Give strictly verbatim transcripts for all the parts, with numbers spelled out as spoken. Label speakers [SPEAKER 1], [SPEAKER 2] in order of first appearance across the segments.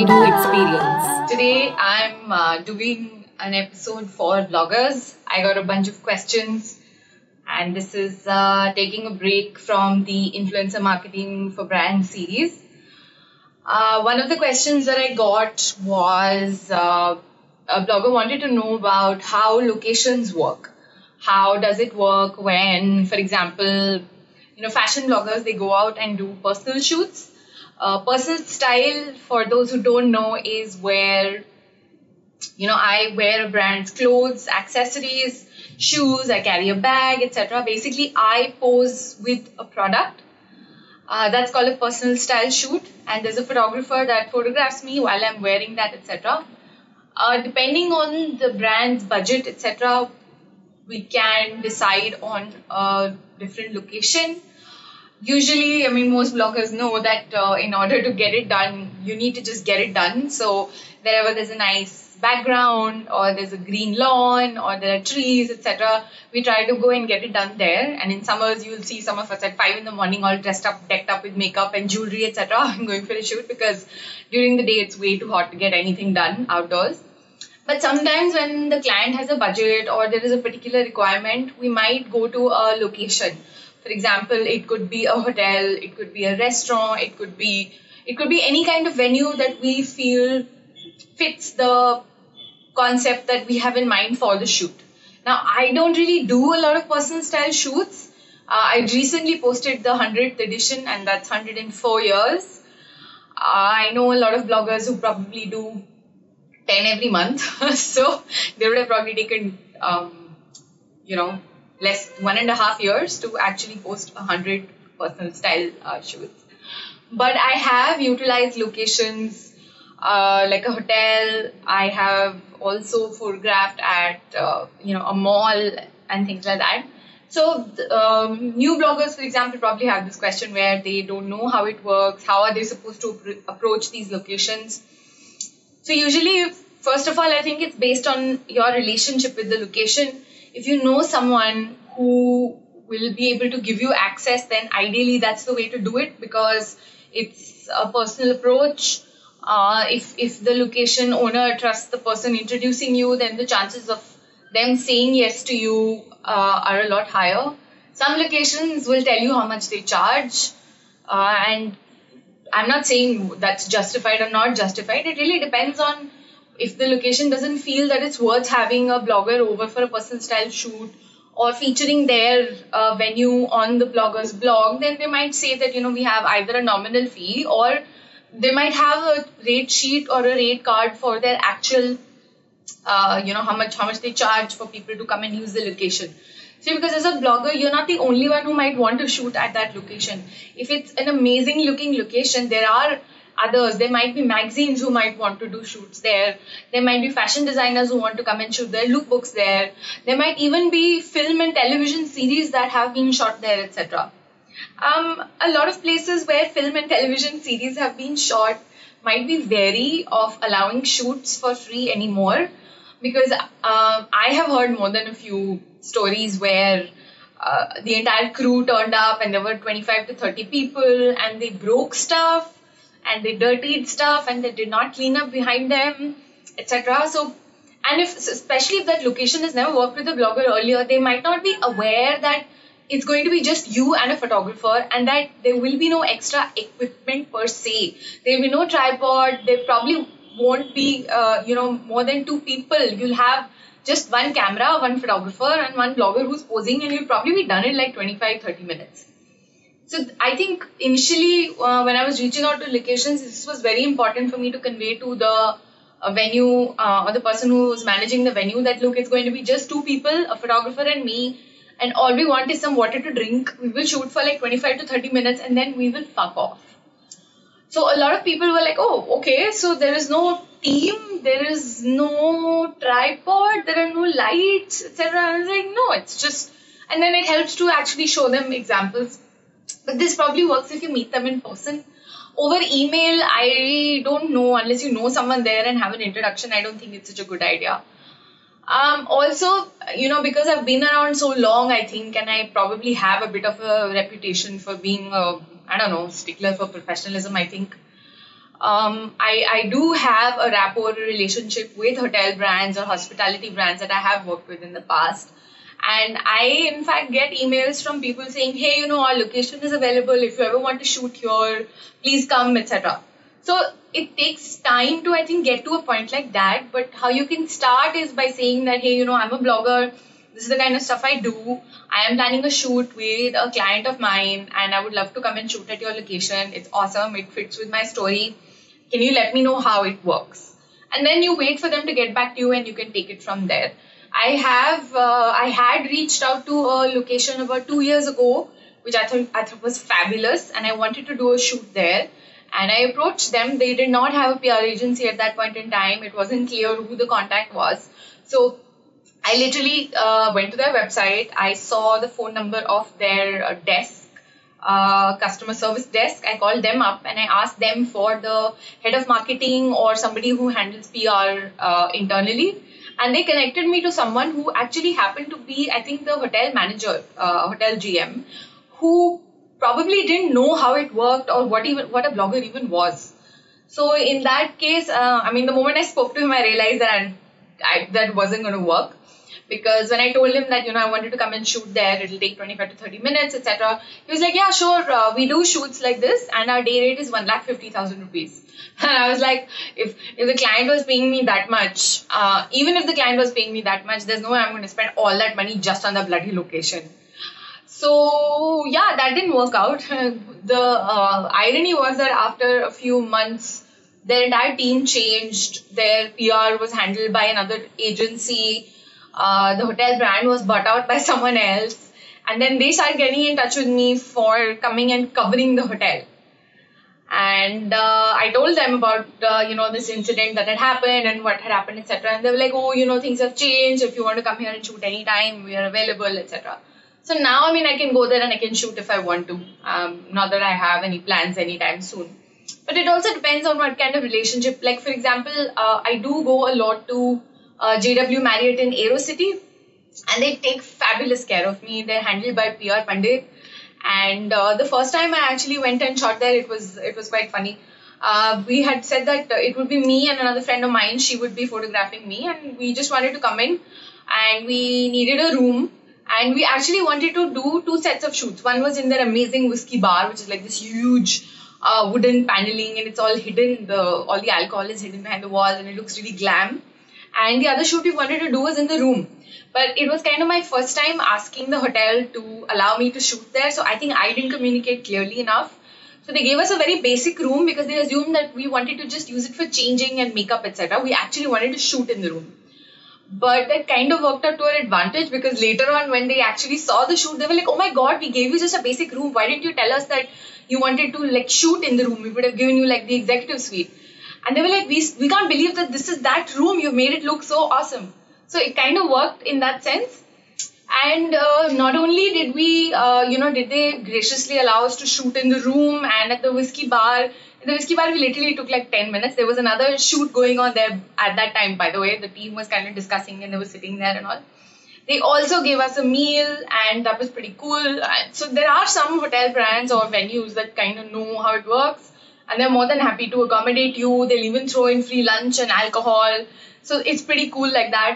[SPEAKER 1] Redo experience.
[SPEAKER 2] Today I'm uh, doing an episode for bloggers. I got a bunch of questions, and this is uh, taking a break from the Influencer Marketing for Brands series. Uh, one of the questions that I got was uh, a blogger wanted to know about how locations work. How does it work when, for example, you know, fashion bloggers, they go out and do personal shoots. Uh, personal style, for those who don't know, is where, you know, I wear a brand's clothes, accessories, shoes, I carry a bag, et cetera. Basically, I pose with a product. Uh, that's called a personal style shoot, and there's a photographer that photographs me while I'm wearing that, et cetera. Uh, depending on the brand's budget, et cetera, we can decide on a different location. Usually, I mean, most bloggers know that uh, in order to get it done, you need to just get it done. So wherever there's a nice background, or there's a green lawn, or there are trees, et cetera, we try to go and get it done there. And in summers, you'll see some of us at five in the morning, all dressed up, decked up with makeup and jewelry, et cetera, going for a shoot, because during the day it's way too hot to get anything done outdoors. But sometimes when the client has a budget or there is a particular requirement, we might go to a location. For example, it could be a hotel, it could be a restaurant, it could be it could be any kind of venue that we feel fits the concept that we have in mind for the shoot. Now, I don't really do a lot of personal style shoots. Uh, I recently posted the one hundredth edition, and that's one hundred four years. Uh, I know a lot of bloggers who probably do ten every month. So they would have probably taken, um, you know, less one and a half years to actually post a hundred personal style uh, shoots. But I have utilized locations uh, like a hotel. I have also photographed at uh, you know a mall and things like that. So um, new bloggers, for example, probably have this question where they don't know how it works. How are they supposed to ap- approach these locations? So usually, first of all, I think it's based on your relationship with the location. If you know someone who will be able to give you access, then ideally that's the way to do it, because it's a personal approach. Uh, if if the location owner trusts the person introducing you, then the chances of them saying yes to you uh, are a lot higher. Some locations will tell you how much they charge, uh, and I'm not saying that's justified or not justified. It really depends on if the location doesn't feel that it's worth having a blogger over for a personal style shoot or featuring their uh, venue on the blogger's blog, then they might say that, you know, we have either a nominal fee, or they might have a rate sheet or a rate card for their actual, uh, you know, how much how much they charge for people to come and use the location. See, because as a blogger, you're not the only one who might want to shoot at that location. If it's an amazing looking location, there are others. There might be magazines who might want to do shoots there. There might be fashion designers who want to come and shoot their lookbooks there. There might even be film and television series that have been shot there, et cetera. Um, a lot of places where film and television series have been shot might be wary of allowing shoots for free anymore, because uh, I have heard more than a few stories where uh, the entire crew turned up and there were twenty-five to thirty people, and they broke stuff and they dirtied stuff and they did not clean up behind them, et cetera. So, and if especially if that location has never worked with a blogger earlier, they might not be aware that it's going to be just you and a photographer, and that there will be no extra equipment per se. There will be no tripod. There probably won't be, uh, you know, more than two people. You'll have just one camera, one photographer, and one blogger who's posing, and you'll probably be done in like twenty-five to thirty minutes. So I think initially uh, when I was reaching out to locations, this was very important for me to convey to the uh, venue uh, or the person who was managing the venue that, look, it's going to be just two people, a photographer and me, and all we want is some water to drink. We will shoot for like twenty-five to thirty minutes and then we will fuck off. So a lot of people were like, oh, okay, so there is no team, there is no tripod, there are no lights, et cetera. I was like, no, it's just, and then it helps to actually show them examples. But this probably works if you meet them in person. Over email, I don't know, unless you know someone there and have an introduction, I don't think it's such a good idea. Um, also, you know, because I've been around so long, I think, and I probably have a bit of a reputation for being a, I don't know, stickler for professionalism, I think. Um, I, I do have a rapport relationship with hotel brands or hospitality brands that I have worked with in the past. And I, in fact, get emails from people saying, hey, you know, our location is available. If you ever want to shoot here, please come, et cetera. So it takes time to, I think, get to a point like that. But how you can start is by saying that, hey, you know, I'm a blogger. This is the kind of stuff I do. I am planning a shoot with a client of mine and I would love to come and shoot at your location. It's awesome. It fits with my story. Can you let me know how it works? And then you wait for them to get back to you and you can take it from there. I have, uh, I had reached out to a location about two years ago, which I thought, I thought was fabulous, and I wanted to do a shoot there. And I approached them. They did not have a P R agency at that point in time. It wasn't clear who the contact was. So I literally uh, went to their website. I saw the phone number of their uh, desk, uh, customer service desk. I called them up and I asked them for the head of marketing or somebody who handles P R uh, internally. And they connected me to someone who actually happened to be, I think, the hotel manager, uh, hotel G M, who probably didn't know how it worked or what even what a blogger even was. So in that case, uh, I mean, the moment I spoke to him, I realized that I, I, that wasn't going to work. Because when I told him that, you know, I wanted to come and shoot there, it'll take twenty-five to thirty minutes, et cetera. He was like, yeah, sure, uh, we do shoots like this and our day rate is one lakh fifty thousand rupees. And I was like, if, if the client was paying me that much, uh, even if the client was paying me that much, there's no way I'm going to spend all that money just on the bloody location. So, yeah, that didn't work out. The uh, irony was that after a few months, their entire team changed. Their P R was handled by another agency. Uh, the hotel brand was bought out by someone else. And then they started getting in touch with me for coming and covering the hotel. And uh, I told them about, uh, you know, this incident that had happened and what had happened, et cetera. And they were like, oh, you know, things have changed. If you want to come here and shoot anytime, we are available, et cetera. So now, I mean, I can go there and I can shoot if I want to. Um, not that I have any plans anytime soon. But it also depends on what kind of relationship. Like, for example, uh, I do go a lot to uh, J W Marriott in AeroCity. And they take fabulous care of me. They're handled by P R Pandit. And uh, the first time I actually went and shot there, it was it was quite funny. Uh, we had said that uh, it would be me and another friend of mine. She would be photographing me, and we just wanted to come in, and we needed a room, and we actually wanted to do two sets of shoots. One was in their amazing whiskey bar, which is like this huge uh, wooden paneling, and it's all hidden. The all the alcohol is hidden behind the walls, and it looks really glam. And the other shoot we wanted to do was in the room. But it was kind of my first time asking the hotel to allow me to shoot there. So I think I didn't communicate clearly enough. So they gave us a very basic room because they assumed that we wanted to just use it for changing and makeup, et cetera. We actually wanted to shoot in the room. But that kind of worked out to our advantage because later on when they actually saw the shoot, they were like, oh my God, we gave you just a basic room. Why didn't you tell us that you wanted to like shoot in the room? We would have given you like the executive suite. And they were like, we, we can't believe that this is that room. You made it look so awesome. So it kind of worked in that sense. And uh, not only did we, uh, you know, did they graciously allow us to shoot in the room and at the whiskey bar. In the whiskey bar, we literally took like ten minutes. There was another shoot going on there at that time, by the way. The team was kind of discussing and they were sitting there and all. They also gave us a meal and that was pretty cool. So there are some hotel brands or venues that kind of know how it works. And they're more than happy to accommodate you. They'll even throw in free lunch and alcohol. So it's pretty cool like that.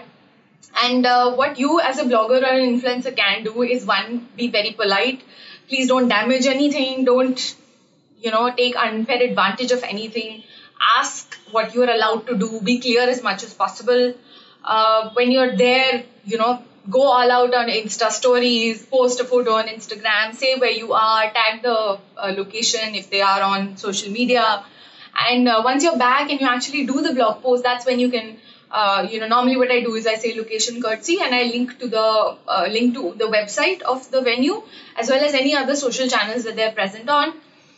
[SPEAKER 2] And uh, what you as a blogger or an influencer can do is one, be very polite. Please don't damage anything. Don't, you know, take unfair advantage of anything. Ask what you're allowed to do. Be clear as much as possible. Uh, when you're there, you know, go all out on Insta stories, post a photo on Instagram, say where you are, tag the uh, location if they are on social media. And uh, once you're back and you actually do the blog post, that's when you can, uh, you know, normally what I do is I say location courtesy and I link to the uh, link to the website of the venue as well as any other social channels that they're present on.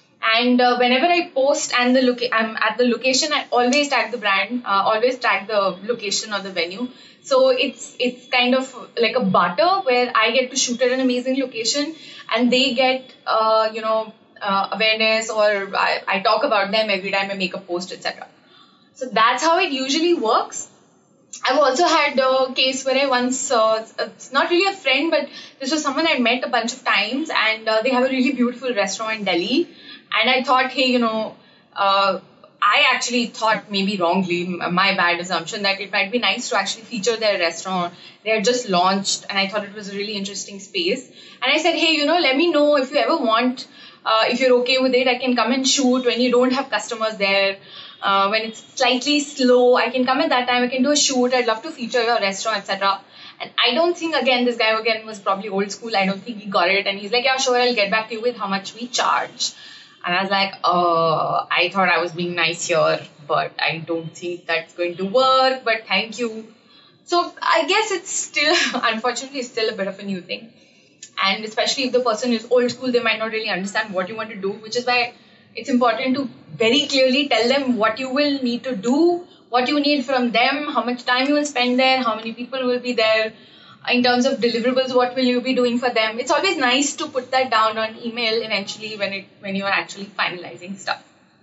[SPEAKER 2] And uh, whenever I post and the loca- I'm at the location, I always tag the brand, uh, always tag the location or the venue. So it's it's kind of like a barter where I get to shoot at an amazing location and they get, uh, you know, uh, awareness or I, I talk about them every time I make a post, et cetera. So that's how it usually works. I've also had a case where I once, uh, it's not really a friend, but this was someone I met a bunch of times and uh, they have a really beautiful restaurant in Delhi. And I thought, hey, you know, uh, I actually thought, maybe wrongly, m- my bad assumption, that it might be nice to actually feature their restaurant. They had just launched, and I thought it was a really interesting space. And I said, hey, you know, let me know if you ever want, uh, if you're okay with it, I can come and shoot when you don't have customers there. Uh, when it's slightly slow, I can come at that time, I can do a shoot, I'd love to feature your restaurant, et cetera. And I don't think, again, this guy again was probably old school. I don't think he got it. And he's like, yeah, sure, I'll get back to you with how much we charge. And I was like, uh, I thought I was being nice here, but I don't think that's going to work. But thank you. So I guess it's still, unfortunately, it's still a bit of a new thing. And especially if the person is old school, they might not really understand what you want to do, which is why it's important to very clearly tell them what you will need to do, what you need from them, how much time you will spend there, how many people will be there. In terms of deliverables, what will you be doing for them? It's always nice to put that down on email eventually when it when you're actually finalizing stuff.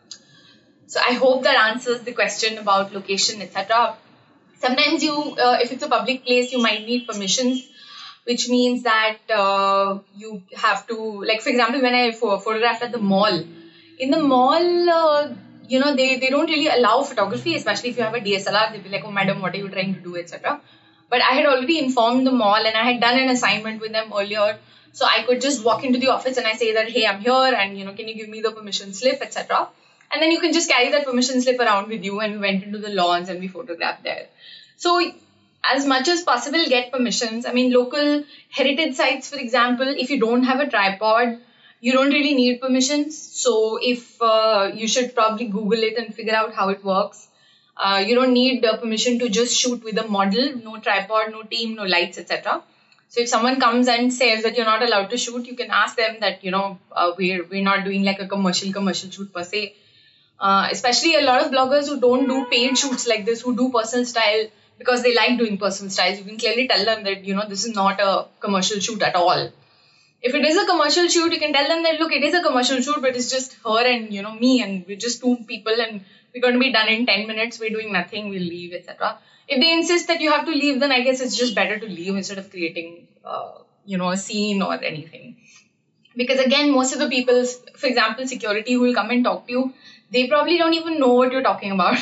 [SPEAKER 2] So I hope that answers the question about location, et cetera. Sometimes you, uh, if it's a public place, you might need permissions, which means that uh, you have to, like for example, when I pho- photographed at the mall, in the mall, uh, you know, they, they don't really allow photography, especially if you have a D S L R. They'll be like, oh, madam, what are you trying to do, et cetera. But I had already informed the mall and I had done an assignment with them earlier. So I could just walk into the office and I say that, hey, I'm here and, you know, can you give me the permission slip, et cetera. And then you can just carry that permission slip around with you, and we went into the lawns and we photographed there. So as much as possible, get permissions. I mean, local heritage sites, for example, if you don't have a tripod, you don't really need permissions. So if uh, you should probably Google it and figure out how it works. Uh, you don't need uh, permission to just shoot with a model, no tripod, no team, no lights, et cetera. So if someone comes and says that you're not allowed to shoot, you can ask them that, you know, uh, we're, we're not doing like a commercial commercial shoot per se. Uh, especially a lot of bloggers who don't do paid shoots like this, who do personal style because they like doing personal styles. You can clearly tell them that, you know, this is not a commercial shoot at all. If it is a commercial shoot, you can tell them that, look, it is a commercial shoot, but it's just her and, you know, me, and we're just two people and we're going to be done in ten minutes. We're doing nothing. We'll leave, et cetera. If they insist that you have to leave, then I guess it's just better to leave instead of creating, uh, you know, a scene or anything. Because again, most of the people, for example, security who will come and talk to you, they probably don't even know what you're talking about.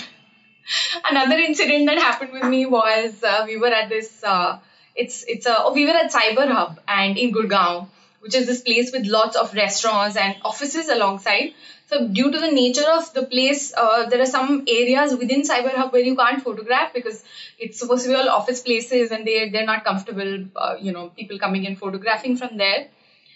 [SPEAKER 2] Another incident that happened with me was uh, we were at this, uh, it's it's a, oh, we were at Cyber Hub and in Gurgaon, which is this place with lots of restaurants and offices alongside. So due to the nature of the place, uh, there are some areas within Cyber Hub where you can't photograph because it's supposed to be all office places and they, they're not comfortable, uh, you know, people coming in photographing from there.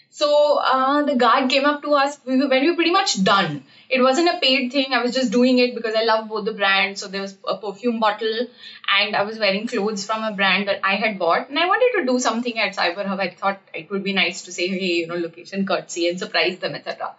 [SPEAKER 2] So uh, the guard came up to us we were, when we were pretty much done. It wasn't a paid thing. I was just doing it because I love both the brands. So there was a perfume bottle and I was wearing clothes from a brand that I had bought. And I wanted to do something at Cyber Hub. I thought it would be nice to say, hey, you know, location courtesy and surprise them, et cetera.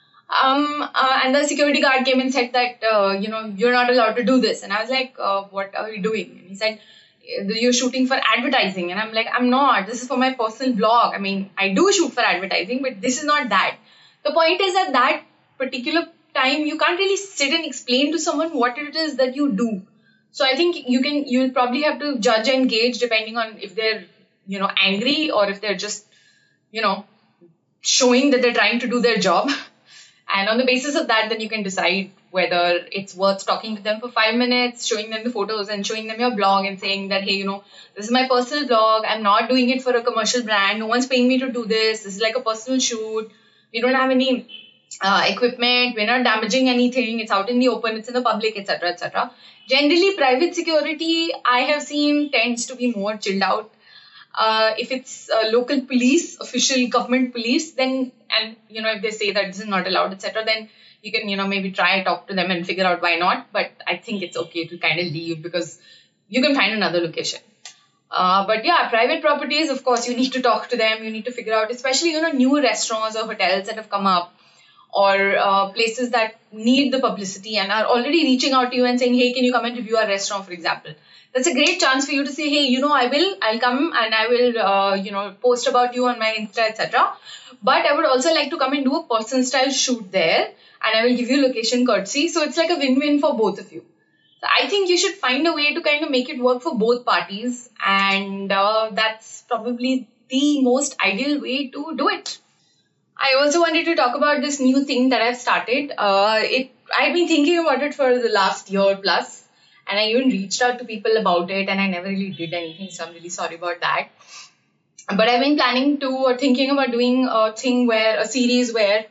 [SPEAKER 2] Um, uh, and the security guard came and said that, uh, you know, you're not allowed to do this. And I was like, uh, what are you doing? And he said, you're shooting for advertising. And I'm like, I'm not. This is for my personal blog. I mean, I do shoot for advertising, but this is not that. The point is that that particular time, you can't really sit and explain to someone what it is that you do. So I think you can, you'll probably have to judge and gauge depending on if they're, you know, angry or if they're just, you know, showing that they're trying to do their job. And on the basis of that, then you can decide whether it's worth talking to them for five minutes, showing them the photos and showing them your blog and saying that, hey, you know, this is my personal blog. I'm not doing it for a commercial brand. No one's paying me to do this. This is like a personal shoot. We don't have any uh, equipment. We're not damaging anything. It's out in the open. It's in the public, et cetera, et cetera. Generally, private security, I have seen, tends to be more chilled out. Uh, if it's uh, local police, official government police, then, and, you know, if they say that this is not allowed, et cetera, then you can, you know, maybe try and talk to them and figure out why not. But I think it's okay to kind of leave because you can find another location. Uh, but yeah, private properties, of course, you need to talk to them. You need to figure out, especially, you know, new restaurants or hotels that have come up or uh, places that need the publicity and are already reaching out to you and saying, hey, can you come and review our restaurant, for example. That's a great chance for you to say, hey, you know, I will, I'll come and I will, uh, you know, post about you on my Insta, et cetera. But I would also like to come and do a personal style shoot there and I will give you location courtesy. So it's like a win-win for both of you. So I think you should find a way to kind of make it work for both parties. And uh, that's probably the most ideal way to do it. I also wanted to talk about this new thing that I've started. Uh, it I've been thinking about it for the last year plus, and I even reached out to people about it, and I never really did anything. So I'm really sorry about that. But I've been planning to or thinking about doing a thing where a series where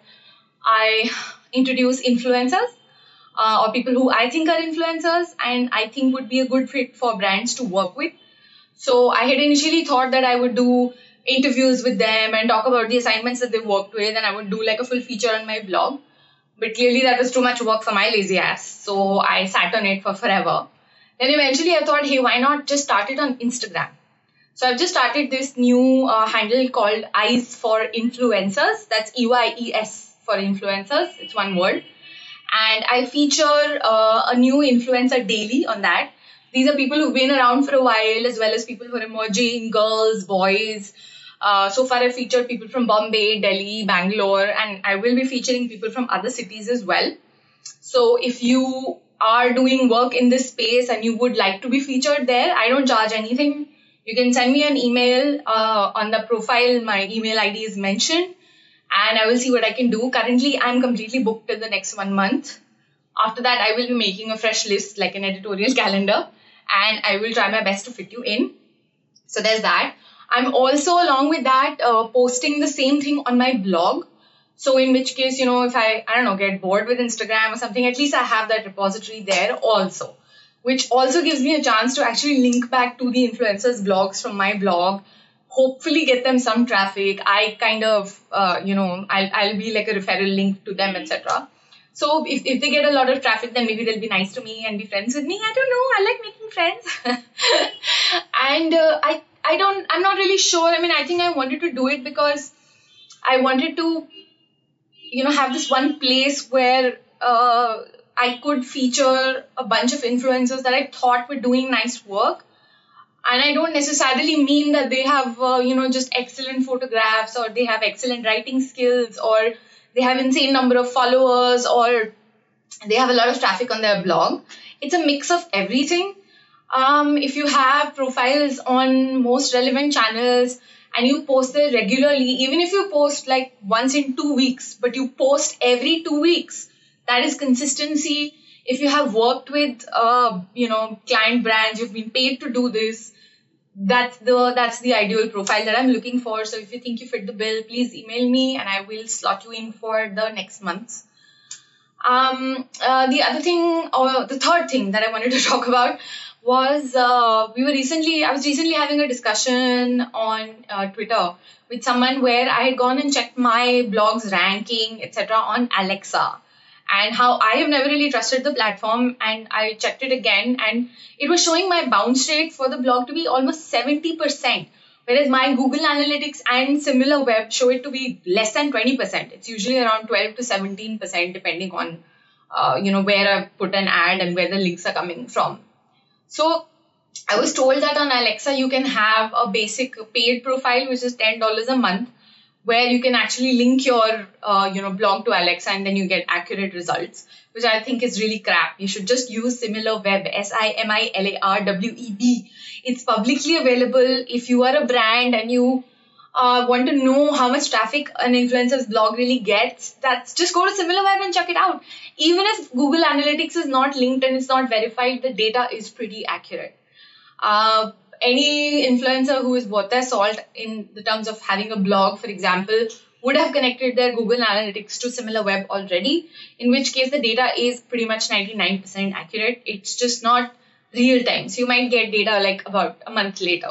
[SPEAKER 2] I introduce influencers uh, or people who I think are influencers and I think would be a good fit for brands to work with. So I had initially thought that I would do interviews with them and talk about the assignments that they worked with, and I would do like a full feature on my blog. But clearly that was too much work for my lazy ass. So I sat on it for forever. Then eventually I thought, hey, why not just start it on Instagram? So I've just started this new uh, handle called Eyes for Influencers. That's E Y E S for influencers. It's one word. And I feature uh, a new influencer daily on that. These are people who've been around for a while, as well as people who are emerging, girls, boys. Uh, so far I've featured people from Bombay, Delhi, Bangalore, and I will be featuring people from other cities as well. So if you are doing work in this space and you would like to be featured there, I don't charge anything. You can send me an email uh, on the profile. My email I D is mentioned and I will see what I can do. Currently, I'm completely booked till the next one month. After that, I will be making a fresh list like an editorial calendar and I will try my best to fit you in. So there's that. I'm also, along with that, uh, posting the same thing on my blog. So in which case, you know, if I, I don't know, get bored with Instagram or something, at least I have that repository there also, which also gives me a chance to actually link back to the influencers' blogs from my blog, hopefully get them some traffic. I kind of, uh, you know, I'll, I'll be like a referral link to them, et cetera. So if, if they get a lot of traffic, then maybe they'll be nice to me and be friends with me. I don't know. I like making friends. and uh, I, I don't, I'm not really sure. I mean, I think I wanted to do it because I wanted to, you know, have this one place where uh, I could feature a bunch of influencers that I thought were doing nice work. And I don't necessarily mean that they have, uh, you know, just excellent photographs or they have excellent writing skills or they have insane number of followers or they have a lot of traffic on their blog. It's a mix of everything. Um, if you have profiles on most relevant channels and you post there regularly, even if you post like once in two weeks, but you post every two weeks, that is consistency. If you have worked with, uh, you know, client brands, you've been paid to do this, that's the that's the ideal profile that I'm looking for. So if you think you fit the bill, please email me and I will slot you in for the next month. Um, uh, the other thing, or the third thing that I wanted to talk about was uh, we were recently, I was recently having a discussion on uh, Twitter with someone where I had gone and checked my blog's ranking, et cetera on Alexa. And how I have never really trusted the platform, and I checked it again and it was showing my bounce rate for the blog to be almost seventy percent, whereas my Google Analytics and SimilarWeb show it to be less than twenty percent. It's usually around twelve to seventeen percent depending on uh, you know, where I put an ad and where the links are coming from. So I was told that on Alexa you can have a basic paid profile which is ten dollars a month, where you can actually link your uh, you know, blog to Alexa and then you get accurate results, which I think is really crap. You should just use SimilarWeb, S I M I L A R W E B. It's publicly available. If you are a brand and you uh, want to know how much traffic an influencer's blog really gets, that's just go to SimilarWeb and check it out. Even if Google Analytics is not linked and it's not verified, the data is pretty accurate. Uh, Any influencer who is worth their salt in the terms of having a blog, for example, would have connected their Google Analytics to SimilarWeb already, in which case the data is pretty much ninety-nine percent accurate. It's just not real time. So you might get data like about a month later.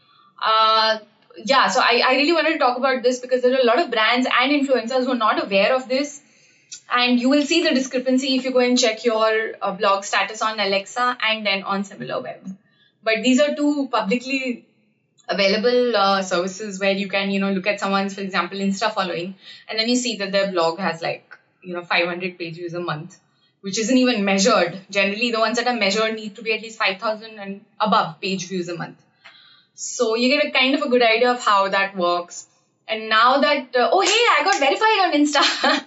[SPEAKER 2] Uh, yeah, so I, I really wanted to talk about this because there are a lot of brands and influencers who are not aware of this. And you will see the discrepancy if you go and check your uh, blog status on Alexa and then on SimilarWeb. But these are two publicly available uh, services where you can, you know, look at someone's, for example, Insta following, and then you see that their blog has like, you know, five hundred page views a month, which isn't even measured. Generally, the ones that are measured need to be at least five thousand and above page views a month. So you get a kind of a good idea of how that works. And now that, uh, oh, hey, I got verified on Insta.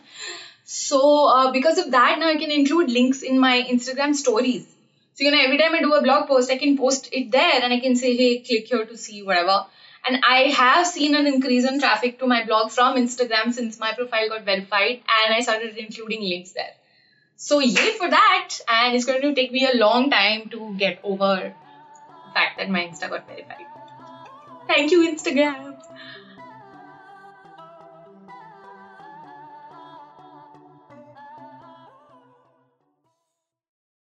[SPEAKER 2] so uh, because of that, now I can include links in my Instagram stories. So, you know, every time I do a blog post, I can post it there and I can say, hey, click here to see whatever. And I have seen an increase in traffic to my blog from Instagram since my profile got verified and I started including links there. So yay for that, and it's going to take me a long time to get over the fact that my Insta got verified. Thank you, Instagram.